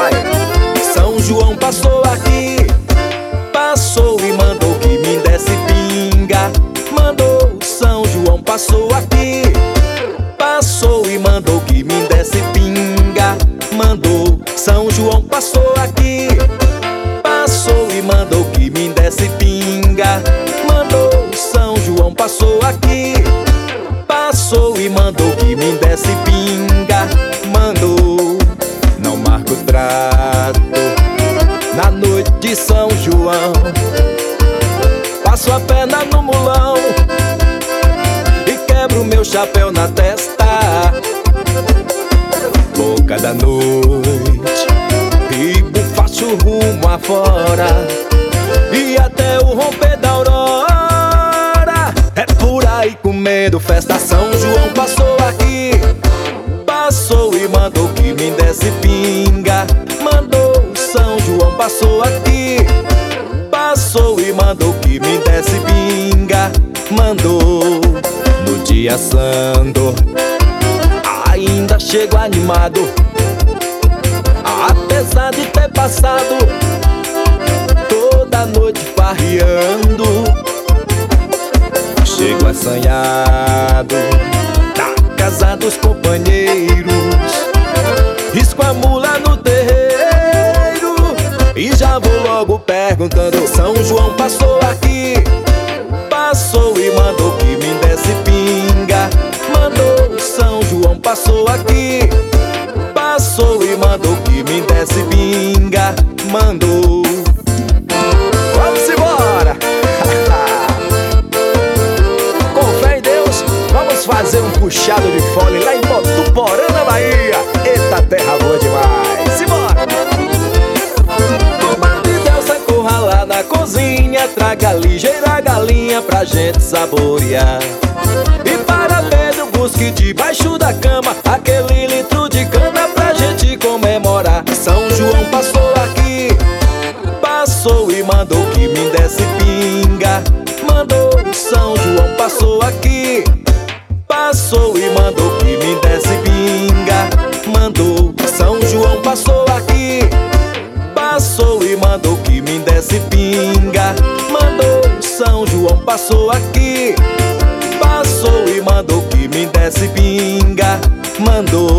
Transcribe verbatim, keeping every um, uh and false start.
vai! São João passou aqui, passou e mandou que me desse pinga. Mandou, São João passou aqui, passou e mandou que me desse pinga. Mandou, São João passou aqui, passou e mandou que me desse pinga. Mandou, São João passou aqui, passou e mandou que me desse pinga. Mandou, não marca o trato na noite de São João. Passo a perna no mulão e quebro meu chapéu na testa. Boca da noite, ribo, faço rumo afora, e até o romper da aurora é por aí comendo festa. São João passou aqui, passou e mandou que me desse pinga. Mandou, São João passou aqui, passou e mandou que me desse pinga. Mandou, no dia santo ainda chego animado, apesar de ter passado toda noite farreando. Chego assanhado na casa dos companheiros, risco a mula no terreiro e já vou logo perguntando: São João passou aqui, passou e mandou que me desse pinga. Mandou, São João passou aqui, passou e mandou que me desse pinga. Mandou. Vamos embora! Com fé em Deus, vamos fazer um puxado de fole lá em Botuporã, na Bahia. Eita, terra boa demais! Simbora! Comadre Delsa corra lá na cozinha, traga ligeira a galinha pra gente saborear. E para Pedro busque debaixo da cama aquele litro de cana pra gente comemorar. São João passou aqui, passou e mandou que me desse pinga. Mandou, São João passou aqui, passou e mandou que me desse pinga. Mandou, São João passou aqui, passou e mandou que me desse pinga. Mandou, São João passou aqui, passou e mandou que me desse pinga. Mandou.